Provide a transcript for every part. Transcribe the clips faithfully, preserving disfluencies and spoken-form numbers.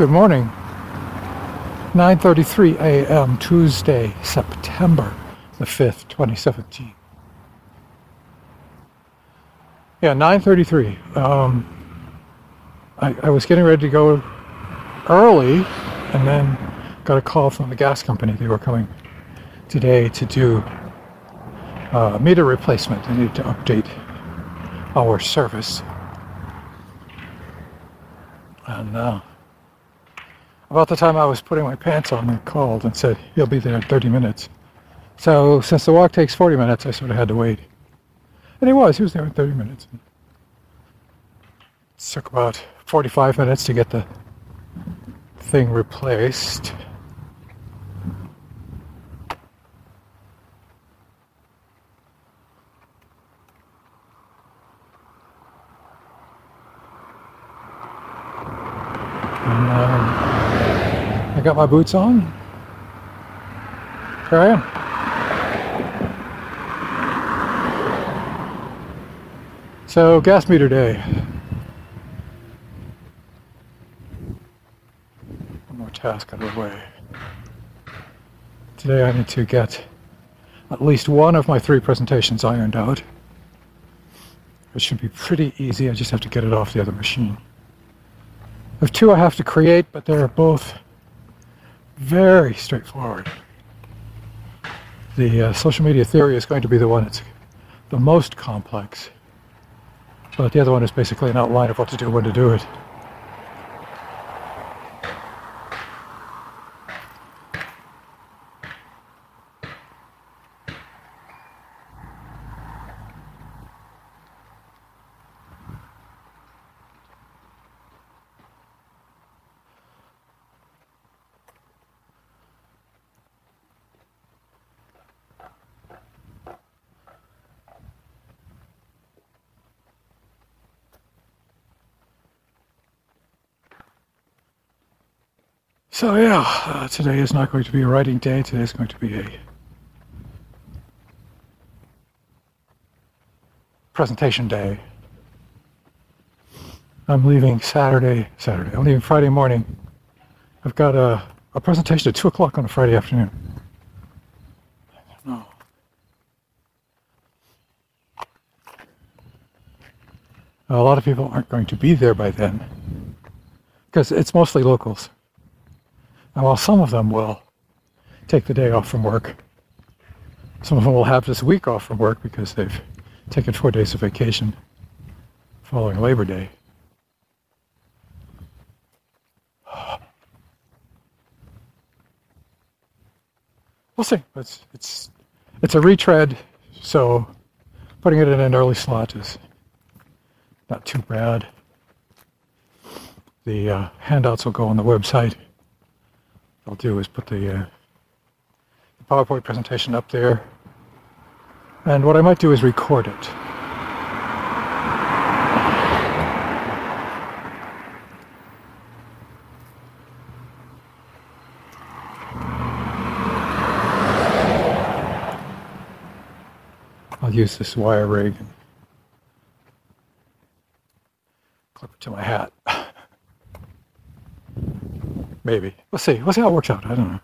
Good morning. nine thirty-three a m Tuesday, September the fifth, twenty seventeen. Yeah, nine thirty-three. Um, I, I was getting ready to go early, and then got a call from the gas company. They were coming today to do uh, meter replacement. They needed to update our service. And uh, about the time I was putting my pants on, they called and said, he'll be there in thirty minutes. So since the walk takes forty minutes, I sort of had to wait. And he was, he was there in thirty minutes. It took about forty-five minutes to get the thing replaced. And um, I got my boots on. Here I am. So, gas meter day. One more task out of the way. Today I need to get at least one of my three presentations ironed out. It should be pretty easy, I just have to get it off the other machine. There's two I have to create, but they're both very straightforward. The uh, social media theory is going to be the one that's the most complex, but the other one is basically an outline of what to do, when to do it. So yeah, uh, today is not going to be a writing day. Today is going to be a presentation day. I'm leaving Saturday, Saturday. I'm leaving Friday morning. I've got a, a presentation at two o'clock on a Friday afternoon. I don't know. A lot of people aren't going to be there by then, because it's mostly locals. And while some of them will take the day off from work, some of them will have this week off from work because they've taken four days of vacation following Labor Day. We'll see. It's it's it's a retread, so putting it in an early slot is not too bad. The uh, handouts will go on the website. What I'll do is put the, uh, the PowerPoint presentation up there, and what I might do is record it. I'll use this wire rig and clip it to my hat. Maybe. We'll see. We'll see how it works out. I don't know.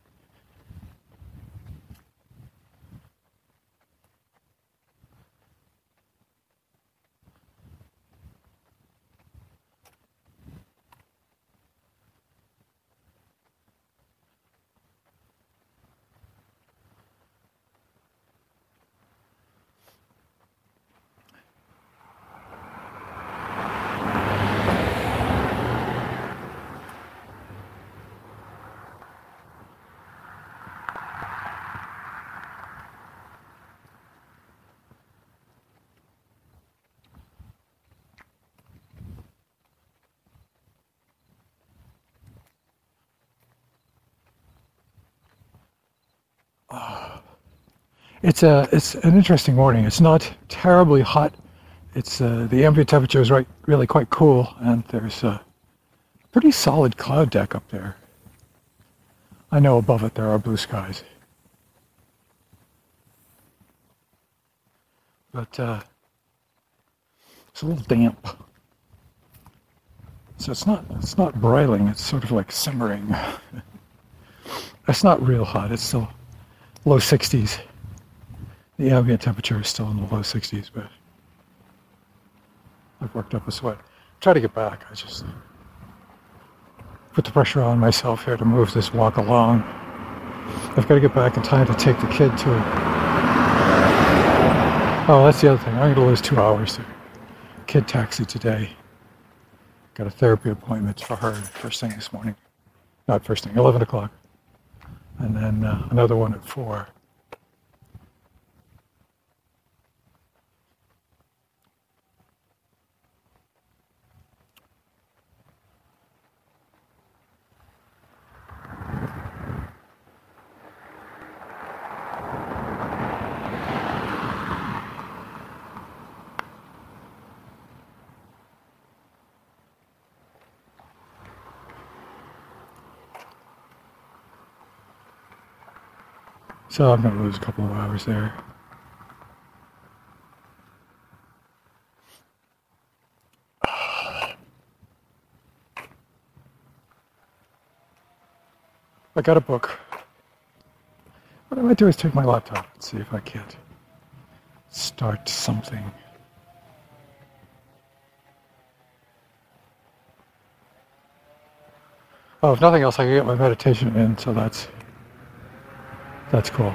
It's a it's an interesting morning. It's not terribly hot. It's uh, the ambient temperature is right really quite cool, and there's a pretty solid cloud deck up there. I know above it there are blue skies, but uh, it's a little damp. So it's not it's not broiling, it's sort of like simmering. It's not real hot, it's still low sixties. The ambient temperature is still in the low sixties, but I've worked up a sweat. Try to get back. I just put the pressure on myself here to move this walk along. I've got to get back in time to take the kid to... Oh, that's the other thing. I'm going to lose two hours to kid taxi today. Got a therapy appointment for her first thing this morning. Not first thing, eleven o'clock. And then uh, another one at four. So I'm going to lose a couple of hours there. I got a book. What I might do is take my laptop and see if I can't start something. Oh, if nothing else, I can get my meditation in, so that's that's cool.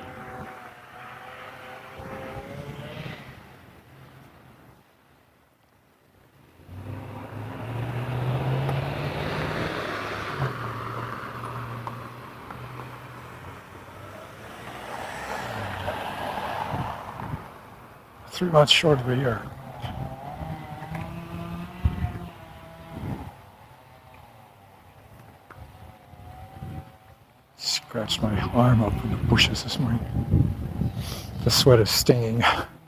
Three months short of a year. Scratched my arm up in the bushes this morning. The sweat is stinging.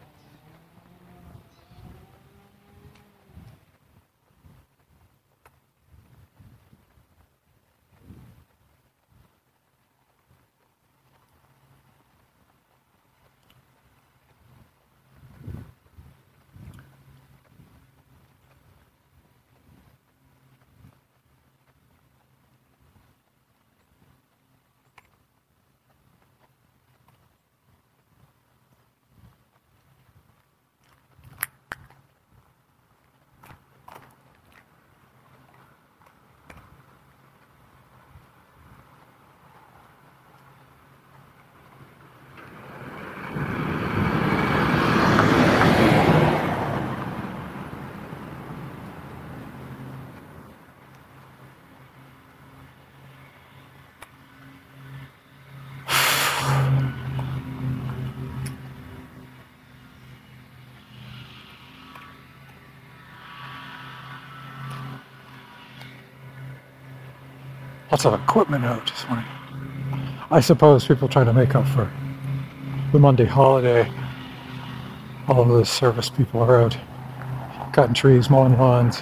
Lots of equipment out this morning. I suppose people trying to make up for the Monday holiday. All of the service people are out cutting trees, mowing lawns,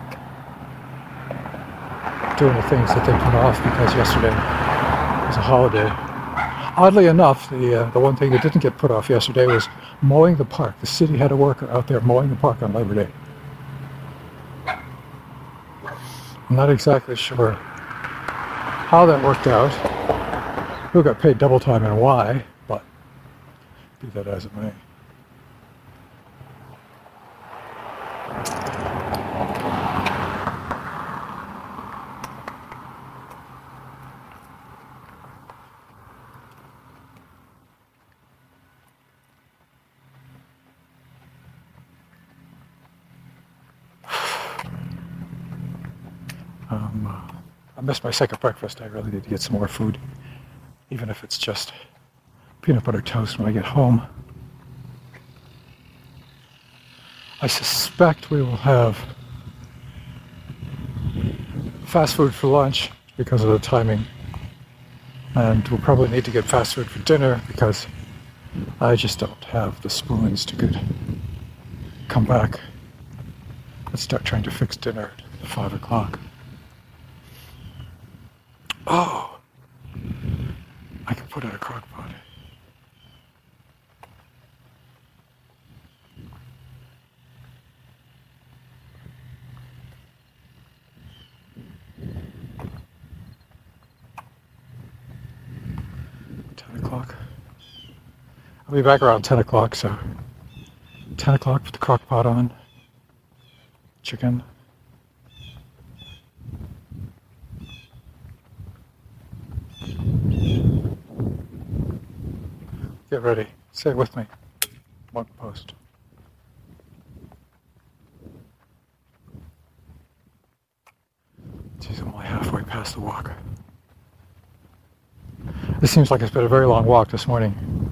doing the things that they put off because yesterday was a holiday. Oddly enough, the uh, the one thing that didn't get put off yesterday was mowing the park. The city had a worker out there mowing the park on Labor Day. I'm not exactly sure how that worked out, who got paid double time and why, but be that as it may. Um, uh, I missed my second breakfast. I really need to get some more food, even if it's just peanut butter toast when I get home. I suspect we will have fast food for lunch because of the timing, and we'll probably need to get fast food for dinner because I just don't have the spoons to get, come back and start trying to fix dinner at five o'clock. Oh, I can put in a crock pot. nine o'clock. I'll be back around ten o'clock, so ten o'clock, put the crock pot on. Chicken. Get ready. Say it with me. One post. Geez, I'm only halfway past the walk. This seems like it's been a very long walk this morning.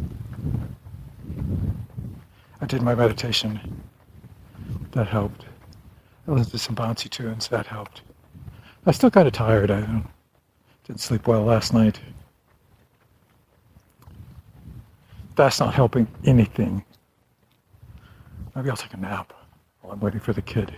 I did my meditation. That helped. I listened to some bouncy tunes. That helped. I'm still kind of tired. I don't, didn't sleep well last night. That's not helping anything. Maybe I'll take a nap while I'm waiting for the kid.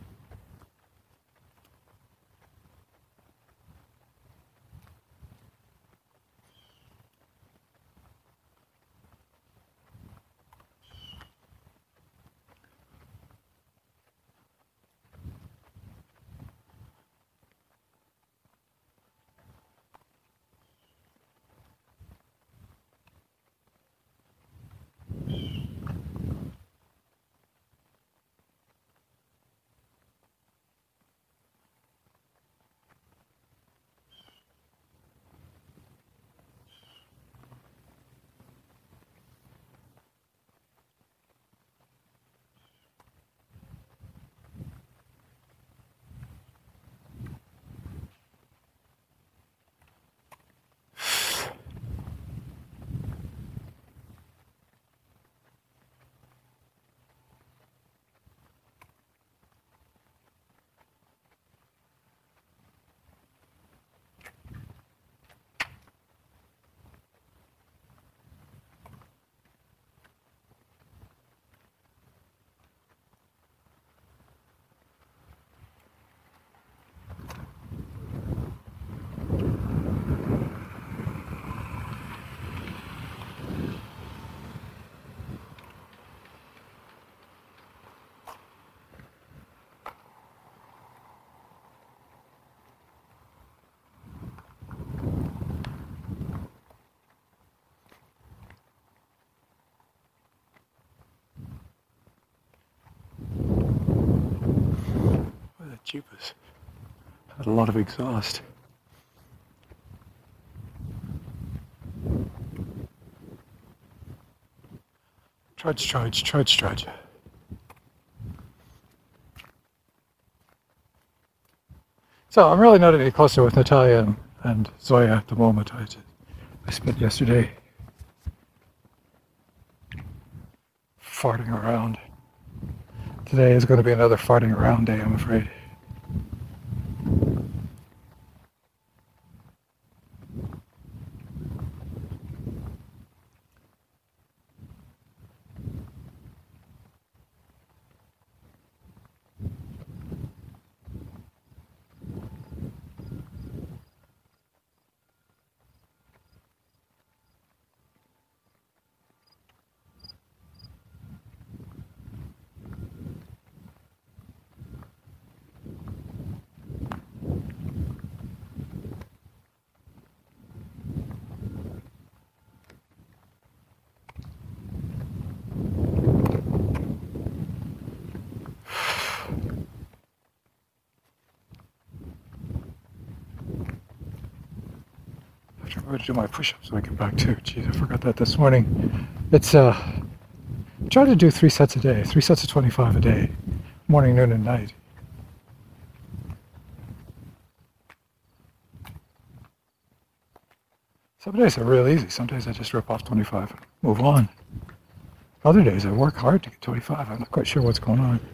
Jeepers. Had a lot of exhaust. Trudge, trudge, trudge, trudge. So I'm really not any closer with Natalia and, and Zoya at the moment. I, just, I spent yesterday farting around. Today is going to be another farting around day, I'm afraid. I'm going to do my push-ups when I get back too. Jeez, I forgot that this morning. It's, uh, I try to do three sets a day, three sets of twenty-five a day, morning, noon, and night. Some days are real easy. Some days I just rip off twenty-five and move on. Other days I work hard to get twenty-five. I'm not quite sure what's going on.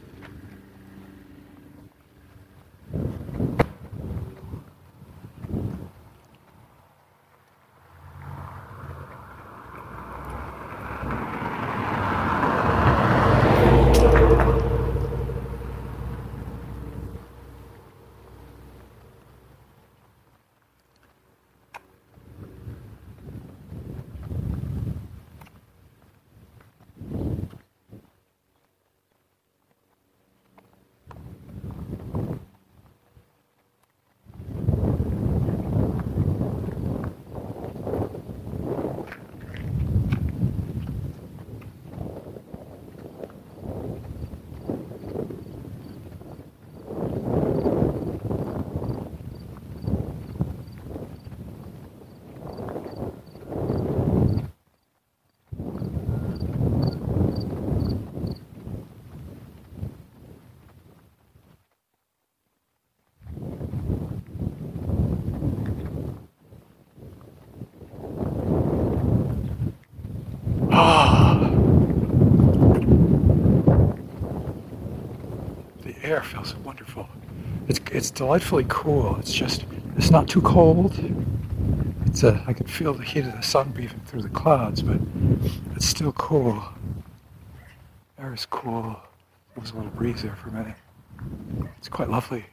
air feels wonderful. It's it's delightfully cool. It's just, it's not too cold. It's a, I can feel the heat of the sun beating through the clouds, but it's still cool. Air is cool. There was a little breeze there for a minute. It's quite lovely.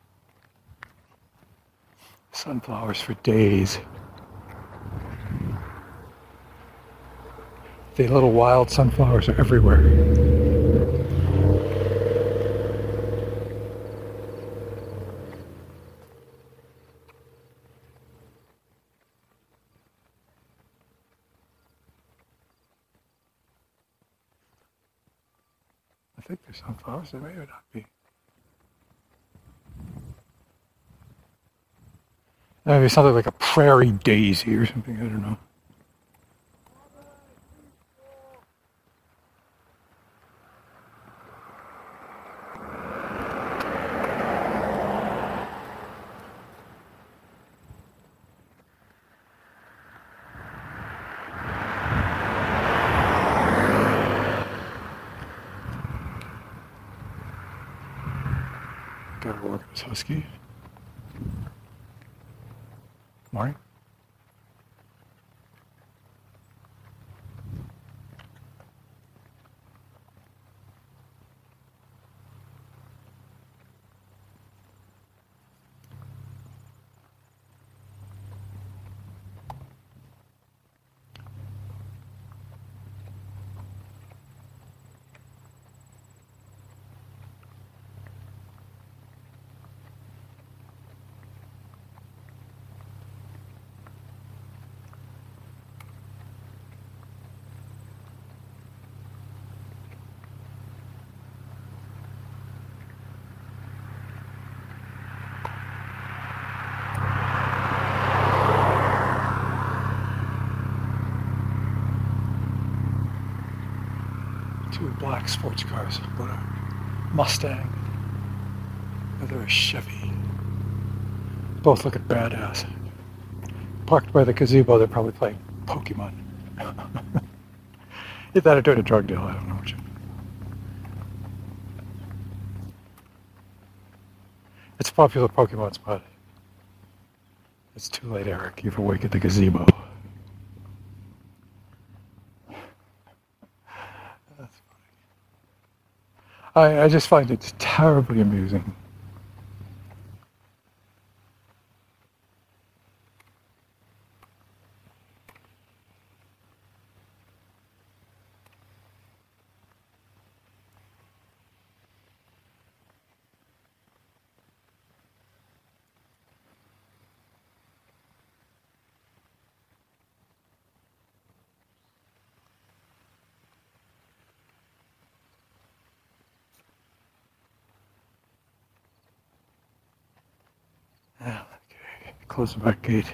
Sunflowers for days. The little wild sunflowers are everywhere. I think there's sunflowers, there may or not be. Maybe something like a prairie daisy or something, I don't know. Gotta work this husky. Morning. Two black sports cars, one a Mustang, another a Chevy. Both looking badass. Parked by the gazebo, they're probably playing Pokemon. Either that or doing a drug deal, I don't know which. It's a popular Pokemon spot. It's too late, Eric. You've awakened the gazebo. I, I just find it terribly amusing. Yeah, okay. Close the back gate.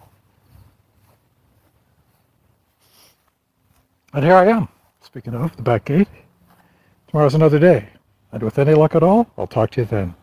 And here I am. Speaking of the back gate, tomorrow's another day. And with any luck at all, I'll talk to you then.